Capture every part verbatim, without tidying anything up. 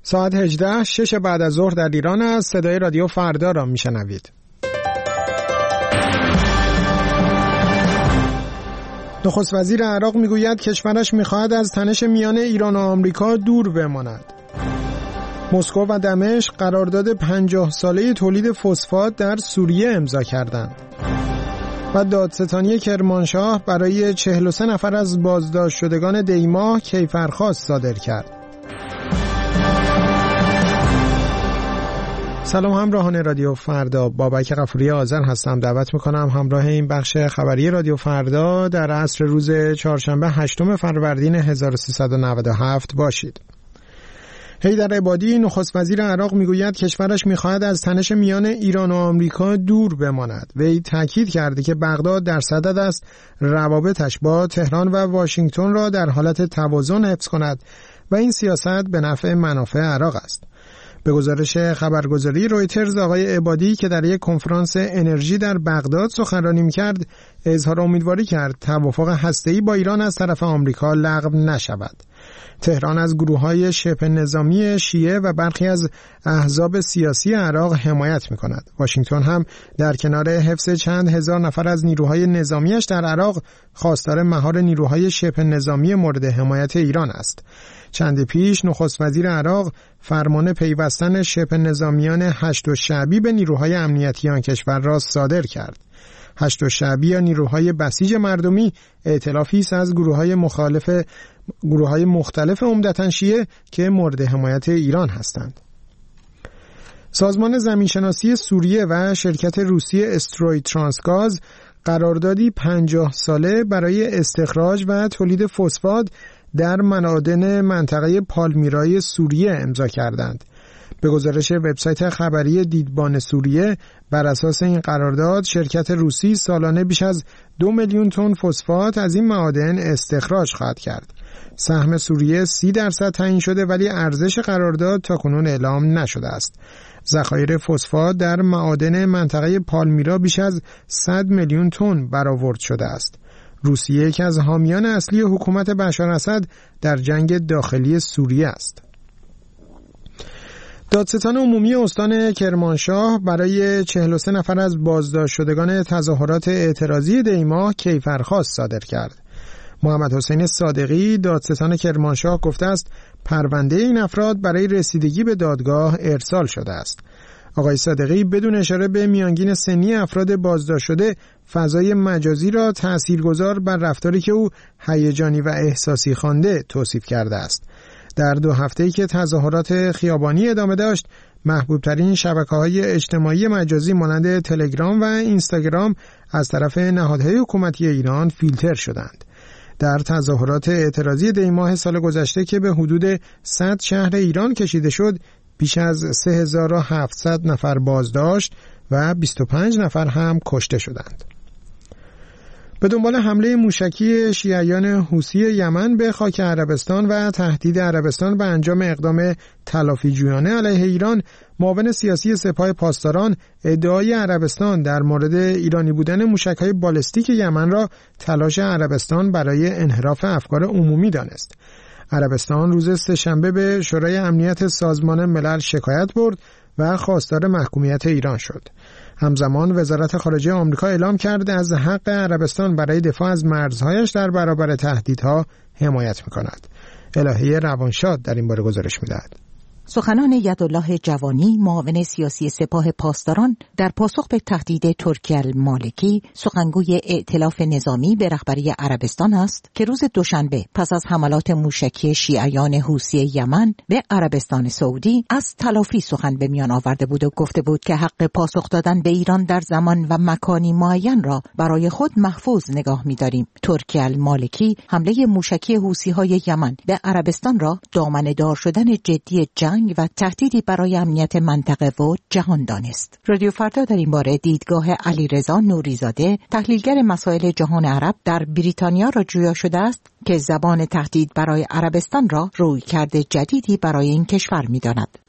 ساعت هجده شش بعد از ظهر در ایران است. صدای رادیو فردا را میشنوید. نخست وزیر عراق میگوید کشورش میخواهد از تنش میان ایران و آمریکا دور بماند. مسکو و دمشق قرارداد پنجاه ساله تولید فسفات در سوریه امضا کردند. و دادستانی کرمانشاه برای چهل و سه نفر از بازداشت شدگان دیما کیفرخواست صادر کرد. سلام همراهان رادیو فردا، بابک غفوری آذر هستم. دعوت میکنم همراه این بخش خبری رادیو فردا در عصر روز چهارشنبه هشتم فروردین هزار و سیصد و نود و هفت باشید. حیدر عبادی نخست وزیر عراق میگوید کشورش میخواهد از تنش میان ایران و آمریکا دور بماند. وی تاکید کرده که بغداد در صدد است روابطش با تهران و واشنگتن را در حالت توازن حفظ کند و این سیاست به نفع منافع عراق است. به گزارش خبرگزاری رویترز، آقای عبادی که در یک کنفرانس انرژی در بغداد سخنرانی می‌کرد، اظهار امیدواری کرد توافق هسته‌ای با ایران از طرف آمریکا لغو نشود. تهران از گروه‌های شبه نظامی شیعه و برخی از احزاب سیاسی عراق حمایت می‌کند. واشنگتن هم در کنار حفظ چند هزار نفر از نیروهای نظامیش در عراق، خواستار مهار نیروهای شبه نظامی مورد حمایت ایران است. چند پیش نخست وزیر عراق فرمان پیوستن شبه نظامیان هشت شعبی به نیروهای امنیتی آن کشور را صادر کرد. هشت شعبی یا نیروهای بسیج مردمی ائتلافی است از گروه‌های مخالف گروه‌های مختلف عمدتاً شیعه که مورد حمایت ایران هستند. سازمان زمینشناسی سوریه و شرکت روسی استروی ترانسگاز قراردادی پنجاه ساله برای استخراج و تولید فسفات در معادن منطقه پالمیرای سوریه امضا کردند. به گزارش وبسایت خبری دیدبان سوریه، بر اساس این قرارداد شرکت روسی سالانه بیش از دو میلیون تن فسفات از این معادن استخراج خواهد کرد. سهم سوریه سی درصد تعیین شده ولی ارزش قرارداد تاکنون اعلام نشده است. ذخایر فسفات در معادن منطقه پالمیرا بیش از صد میلیون تن برآورد شده است. روسیه یکی از حامیان اصلی حکومت بشار اسد در جنگ داخلی سوریه است. دادستان عمومی استان کرمانشاه برای چهل و سه نفر از بازداشت شدگان تظاهرات اعتراضی دیما کیفرخواست صادر کرد. محمد حسین صادقی دادستان کرمانشاه گفته است پرونده این افراد برای رسیدگی به دادگاه ارسال شده است. آقای صادقی بدون اشاره به میانگین سنی افراد بازداشت شده فضای مجازی را تأثیرگذار بر رفتاری که او هیجانی و احساسی خوانده توصیف کرده است. در دو هفته‌ای که تظاهرات خیابانی ادامه داشت، محبوب‌ترین شبکه‌های اجتماعی مجازی مانند تلگرام و اینستاگرام از طرف نهادهای حکومتی ایران فیلتر شدند. در تظاهرات اعتراضی دی ماه سال گذشته که به حدود صد شهر ایران کشیده شد، بیش از سه هزار و هفتصد نفر بازداشت و بیست و پنج نفر هم کشته شدند. به دنبال حمله موشکی شیعیان حوثی یمن به خاک عربستان و تهدید عربستان به انجام اقدام تلافی جویانه علیه ایران، معاون سیاسی سپاه پاسداران ادعای عربستان در مورد ایرانی بودن موشک‌های بالستیک یمن را تلاش عربستان برای انحراف افکار عمومی دانست. عربستان روز سه‌شنبه به شورای امنیت سازمان ملل شکایت برد و خواستار محکومیت ایران شد. همزمان وزارت خارجه آمریکا اعلام کرد از حق عربستان برای دفاع از مرزهایش در برابر تهدیدها حمایت می‌کند. الهه روانشاد در این باره گزارش می‌دهد. سخنان یدالله جوانی، معاون سیاسی سپاه پاسداران، در پاسخ به تهدید ترکی المالکی، سخنگوی ائتلاف نظامی به رهبری عربستان است که روز دوشنبه پس از حملات موشکی شیعیان حوثی یمن به عربستان سعودی از تلافی سخن به میان آورده بود و گفته بود که حق پاسخ دادن به ایران در زمان و مکانی معین را برای خود محفوظ نگاه می‌داریم. ترکی المالکی حمله موشکی حوثی‌های یمن به عربستان را دامنه‌دار شدن جدی جنگ و تهدیدی برای امنیت منطقه و جهان دانست. رادیو فردا در این باره دیدگاه علیرضا نوریزاده، تحلیلگر مسائل جهان عرب در بریتانیا را جویا شده است که زبان تهدید برای عربستان را رویکرد جدیدی برای این کشور می‌داند.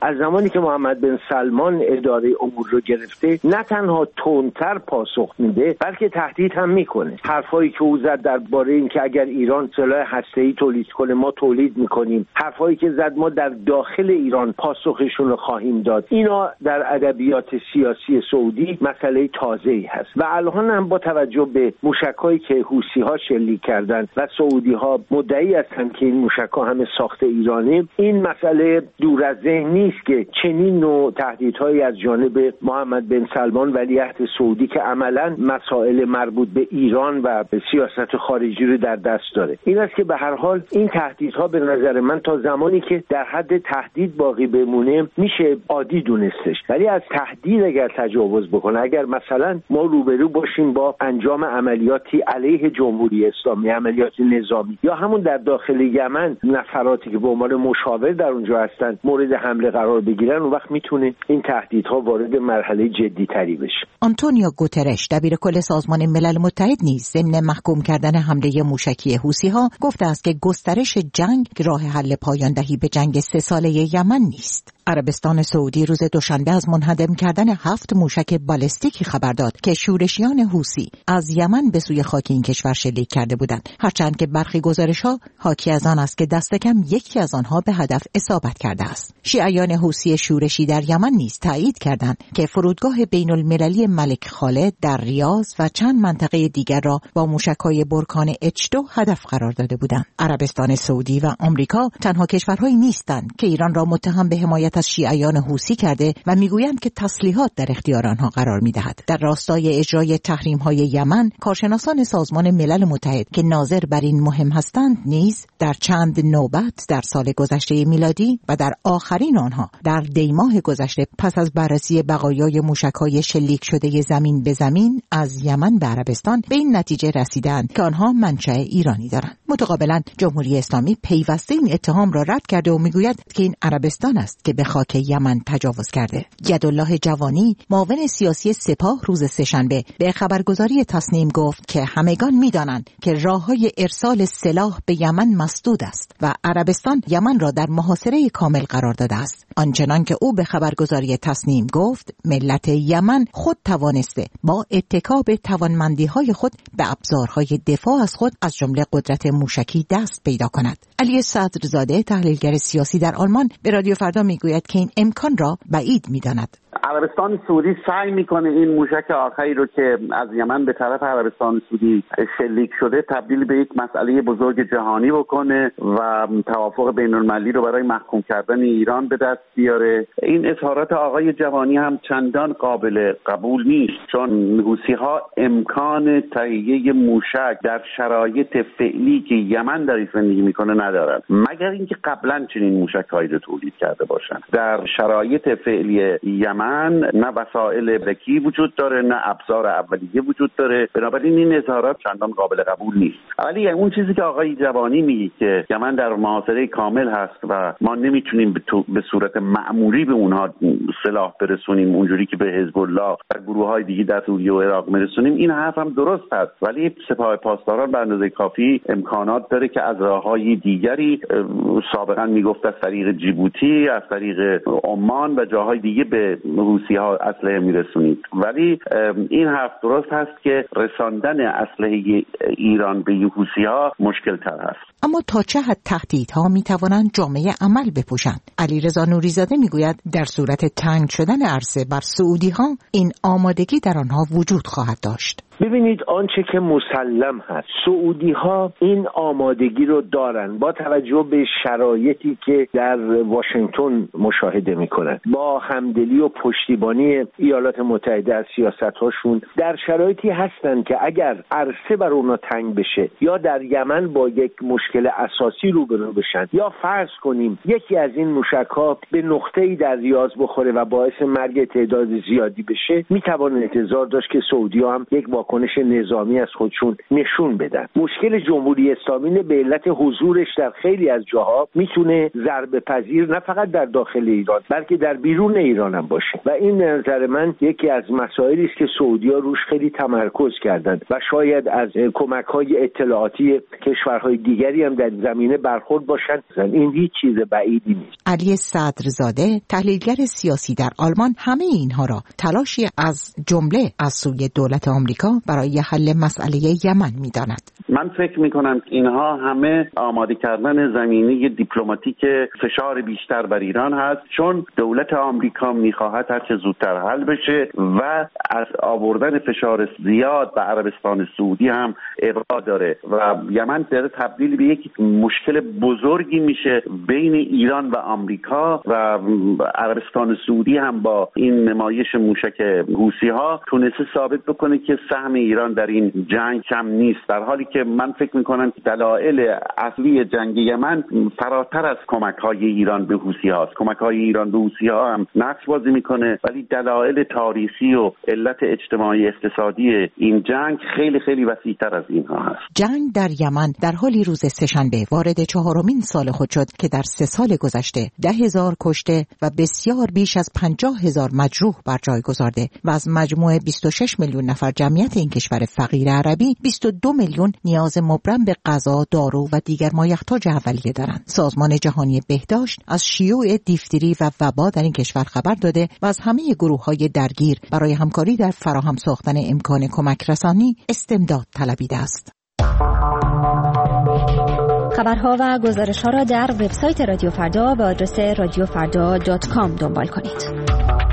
از زمانی که محمد بن سلمان اداره امور رو گرفته نه تنها تندتر پاسخ میده بلکه تهدید هم میکنه. حرفایی که او زد درباره اینکه اگر ایران سلاح هسته‌ای تولید کنه ما تولید میکنیم، حرفایی که زد ما در داخل ایران پاسخشون رو خواهیم داد، اینا در ادبیات سیاسی سعودی مسئله تازه‌ای هست و الان هم با توجه به موشک‌هایی که حوثی‌ها شلیک کردن و سعودی‌ها مدعی هستند که این موشک‌ها همه ساخت ایرانی، این مسئله دور از ذهن نیست که چنین نوع تهدیدهایی از جانب محمد بن سلمان ولیعهد سعودی که عملاً مسائل مربوط به ایران و به سیاست خارجی رو در دست داره. این است که به هر حال این تهدیدها به نظر من تا زمانی که در حد تهدید باقی بمونه میشه عادی دونستش، ولی از تهدید اگر تجاوز بکنه، اگر مثلا ما روبرو باشیم با انجام عملیاتی علیه جمهوری اسلامی، عملیات نظامی، یا همون در داخل یمن نفراتی که به عنوان مشاور در اونجا هستن مورد حمله قرار بگیرن، اون وقت میتونه این تهدیدها وارد مرحله جدی تری بشه. آنتونیو گوترش دبیر کل سازمان ملل متحد نیز ضمن محکوم کردن حمله موشکی حوثی‌ها گفته است که گسترش جنگ راه حل پایان دهی به جنگ سه ساله یمن نیست. عربستان سعودی روز دوشنبه از منهدم کردن هفت موشک بالستیکی خبر داد که شورشیان حوثی از یمن به سوی خاک این کشور شلیک کرده بودند، هرچند که برخی گزارش‌ها حاکی از آن است که دست کم یکی از آنها به هدف اصابت کرده است. شیعیان حوثی شورشی در یمن نیز تایید کردند که فرودگاه بین‌المللی ملک خالد در ریاض و چند منطقه دیگر را با موشک‌های برکان اچ دو هدف قرار داده بودند. عربستان سعودی و آمریکا تنها کشورهایی نیستند که ایران را متهم به حمایت از شیعیان حوثی کرده و میگویند که تسلیحات در اختیار آنها قرار می‌دهد. در راستای اجرای تحریم‌های یمن، کارشناسان سازمان ملل متحد که ناظر بر این مهم هستند نیز در چند نوبت در سال گذشته میلادی و در آخرین آنها در دیماه گذشته پس از بررسی بقایای موشک‌های شلیک شده زمین به زمین از یمن به عربستان به این نتیجه رسیدند که آنها منشأ ایرانی دارند. متقابلا جمهوری اسلامی پیوسته این اتهام را رد کرده و میگوید که این عربستان است که به خاک یمن تجاوز کرده. یدالله جوانی معاون سیاسی سپاه روز سه‌شنبه به خبرگزاری تصنیم گفت که همگان می‌دانند که راه‌های ارسال سلاح به یمن مسدود است و عربستان یمن را در محاصره کامل قرار داده است. آنچنان که او به خبرگزاری تصنیم گفت، ملت یمن خود توانسته با اتکا به توانمندی‌های خود به ابزارهای دفاع از خود از جمله قدرت موشکی دست پیدا کند. علی صدرزاده تحلیلگر سیاسی در آلمان به رادیو فردا میگوید که این امکان را بعید می‌داند. عربستان سعودی سعی میکنه این موشک آخری رو که از یمن به طرف عربستان سعودی شلیک شده تبدیل به یک مسئله بزرگ جهانی بکنه و توافق بین المللی رو برای محکوم کردن ایران به دست بیاره. این اظهارات آقای جوانی هم چندان قابل قبول نیست، چون حوثی‌ها امکان تهیه موشک در شرایط فعلی که یمن در زندگی میکنه ندارد، مگر اینکه قبلا چنین موشک‌هایی رو تولید کرده باشن. در شرایط فعلی یمن نه وسایل بکی وجود داره، نه ابزار اولیه وجود داره، بنابراین این اظهارات چندان قابل قبول نیست. ولی اون چیزی که آقای جوانی میگه که یمن در محاصره کامل هست و ما نمیتونیم به صورت معمولی به اونها سلاح برسونیم اونجوری که به حزب الله و گروه‌های دیگه در سوریه و عراق برسونیم، این حرف هم درست است، ولی سپاه پاسداران به اندازه کافی امکانات داره که از راه‌های دیگری، سابقا میگفت از طریق جیبوتی، از طریق عمان و جاهای دیگه به حوثی‌ها اسلحه میرسونید. ولی این حرف درست هست که رساندن اسلحه ایران به حوثی‌ها مشکل تر هست. اما تا چه حد تهدیدها میتوانند جامعه عمل بپوشند؟ علیرضا نوری‌زاده میگوید در صورت تنگ شدن عرصه بر سعودی‌ها این آمادگی در آنها وجود خواهد داشت. ببینید آنچه که مسلم هست، سعودی ها این آمادگی رو دارن با توجه به شرایطی که در واشنگتن مشاهده میکنن، با همدلی و پشتیبانی ایالات متحده از سیاست هاشون در شرایطی هستن که اگر عرصه بر اونا تنگ بشه یا در یمن با یک مشکل اساسی روبرو بشن یا فرض کنیم یکی از این موشک ها به نقطه‌ای در ریاض بخوره و باعث مرگ تعداد زیادی بشه، میتوان انتظار داشت که سعودی ها هم یک واکنش واکنش نظامی از خودشون نشون بدن. مشکل جمهوری اسلامی به علت حضورش در خیلی از جاها میتونه ضربه پذیر نه فقط در داخل ایران بلکه در بیرون ایران هم باشه و این به نظر من یکی از مسائلی است که سعودی‌ها روش خیلی تمرکز کردند و شاید از کمک‌های اطلاعاتی کشورهای دیگری هم در زمینه برخورد باشند. این هیچ چیز بعیدی نیست. علی صدرزاده تحلیلگر سیاسی در آلمان همه اینها را تلاشی از جمله از سوی دولت آمریکا برای حل مسئله یمن می‌داند. من فکر می‌کنم اینها همه آماده کردن زمینه دیپلماتیک فشار بیشتر بر ایران هست، چون دولت آمریکا می‌خواهد هر چه زودتر حل بشه و از آوردن فشار زیاد به عربستان سعودی هم ابا داره و یمن داره تبدیل به یک مشکل بزرگی میشه بین ایران و آمریکا و عربستان سعودی هم با این نمایش موشک حوثی‌ها تونسته ثابت بکنه که سهم ایران در این جنگ کم نیست، در حالی که من فکر میکنم دلایل اصلی جنگ یمن فراتر از کمک‌های ایران به حوثی‌هاست. کمک‌های ایران به حوثی‌ها هم نقش بازی میکنه، ولی دلایل تاریخی و علت اجتماعی اقتصادی این جنگ خیلی خیلی وسیع‌تر از اینها هست. جنگ در یمن در حالی روز سه‌شنبه وارد چهارمین سال خود شد که در سه سال گذشته ده هزار کشته و بسیار بیش از پنجاه هزار مجروح بر جای گذارده و از مجموع بیست و شش میلیون نفر جمعیت این کشور فقیر عربی بیست و دو میلیون نیاز مبرم به غذا، دارو و دیگر مایحتاج اولیه دارند. سازمان جهانی بهداشت از شیوع دیفتری و وبا در این کشور خبر داده و از همه گروه‌های درگیر برای همکاری در فراهم ساختن امکان کمک رسانی استمداد طلبیده است. خبرها و گزارش‌ها را در وبسایت رادیو فردا به آدرس رادیو فردا دات کام دنبال کنید.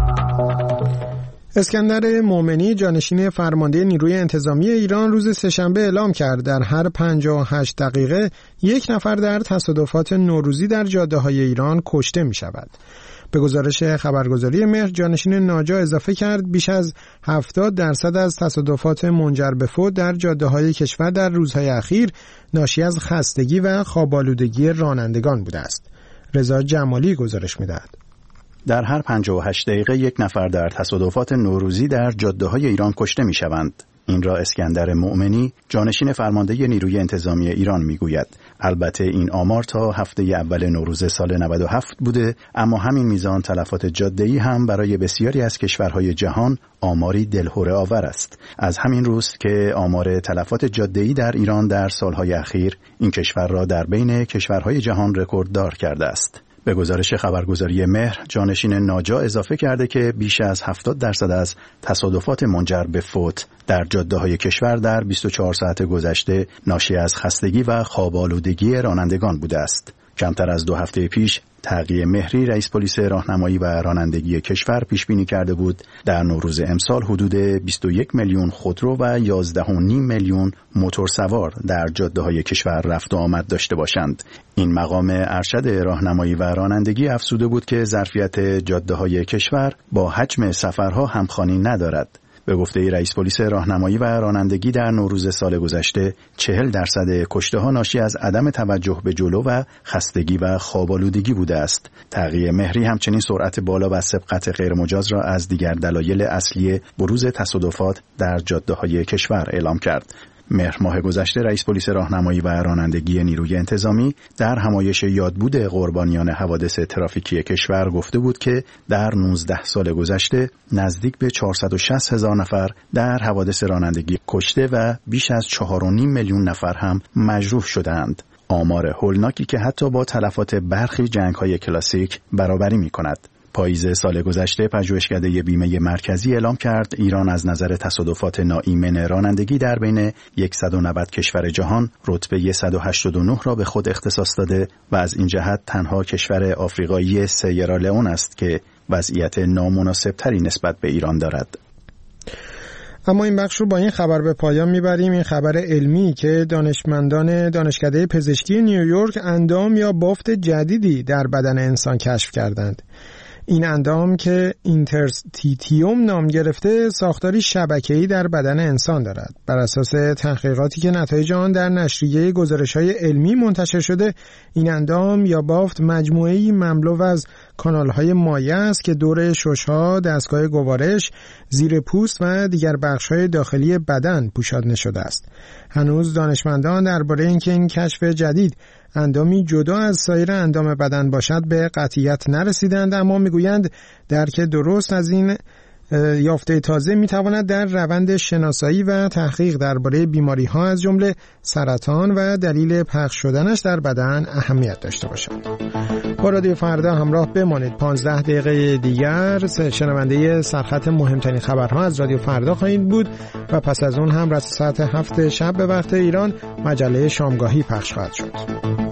اسکندر مومنی جانشین فرمانده نیروی انتظامی ایران روز سه‌شنبه اعلام کرد در هر پنجاه و هشت دقیقه یک نفر در تصادفات نوروزی در جاده‌های ایران کشته می‌شود. به گزارش خبرگزاری مهر جانشین ناجا اضافه کرد بیش از هفتاد درصد از تصادفات منجر به فوت در جاده‌های کشور در روزهای اخیر ناشی از خستگی و خواب‌آلودگی رانندگان بوده است. رضا جمالی گزارش می‌دهد. در هر پنجاه و هشت دقیقه یک نفر در تصادفات نوروزی در جاده‌های ایران کشته می‌شوند. این را اسکندر مومنی جانشین فرمانده نیروی انتظامی ایران میگوید. البته این آمار تا هفته اول نوروز سال نود و هفت بوده، اما همین میزان تلفات جاده‌ای هم برای بسیاری از کشورهای جهان آماری دلهره آور است. از همین روست که آمار تلفات جاده‌ای در ایران در سالهای اخیر این کشور را در بین کشورهای جهان رکورددار کرده است. به گزارش خبرگزاری مهر جانشین ناجا اضافه کرده که بیش از هفتاد درصد از تصادفات منجر به فوت در جاده‌های کشور در بیست و چهار ساعت گذشته ناشی از خستگی و خواب‌آلودگی رانندگان بوده است. کمتر از دو هفته پیش تقی مهری رئیس پلیس راهنمایی و رانندگی کشور پیش بینی کرده بود در نوروز امسال حدود بیست و یک میلیون خودرو و یازده و نیم میلیون موتورسوار در جاده‌های کشور رفت و آمد داشته باشند. این مقام ارشد راهنمایی و رانندگی افزوده بود که ظرفیت جاده‌های کشور با حجم سفرها همخوانی ندارد. به گفته رئیس پلیس راهنمایی و رانندگی در نوروز سال گذشته چهل درصد کشته‌ها ناشی از عدم توجه به جلو و خستگی و خواب‌آلودگی بوده است. تقی مهری همچنین سرعت بالا و سبقت غیرمجاز را از دیگر دلایل اصلی بروز تصادفات در جاده‌های کشور اعلام کرد. مهر ماه گذشته رئیس پلیس راهنمایی و رانندگی نیروی انتظامی در همایش یادبود قربانیان حوادث ترافیکی کشور گفته بود که در نوزده سال گذشته نزدیک به چهارصد و شصت هزار نفر در حوادث رانندگی کشته و بیش از چهار و نیم میلیون نفر هم مجروح شدند. آمار هولناکی که حتی با تلفات برخی جنگ‌های کلاسیک برابری می‌کند. پاییز سال گذشته پژوهشکده بیمه مرکزی اعلام کرد ایران از نظر تصادفات ناایمن رانندگی در بین صد و نود کشور جهان رتبه صد و هشتاد و نه را به خود اختصاص داده و از این جهت تنها کشور آفریقایی سیرالئون است که وضعیت نامناسبتری نسبت به ایران دارد. اما این بخش رو با این خبر به پایان میبریم. این خبر علمی که دانشمندان دانشکده پزشکی نیویورک اندام یا بافت جدیدی در بدن انسان کشف کردند. این اندام که اینترستیتیوم نام گرفته ساختاری شبکه‌ای در بدن انسان دارد. بر اساس تحقیقاتی که نتایج آن در نشریه گزارش‌های علمی منتشر شده، این اندام یا بافت مجموعه‌ای مملو از کانال‌های مایع است که دور شش‌ها، دستگاه گوارش، زیر پوست و دیگر بخش‌های داخلی بدن پوشانده شده است. هنوز دانشمندان درباره اینکه این کشف جدید اندامی جدا از سایر اندام بدن باشد به قطعیت نرسیدند، اما میگویند درک درست از این یافته تازه میتواند در روند شناسایی و تحقیق درباره بیماری‌ها از جمله سرطان و دلیل پخش شدنش در بدن اهمیت داشته باشد. با رادیو فردا همراه بمانید. پانزده دقیقه دیگر شنونده سرخط مهمترین خبرها از رادیو فردا خواهید بود و پس از اون هم رس ساعت هفت شب به وقت ایران مجله شامگاهی پخش خواهد شد.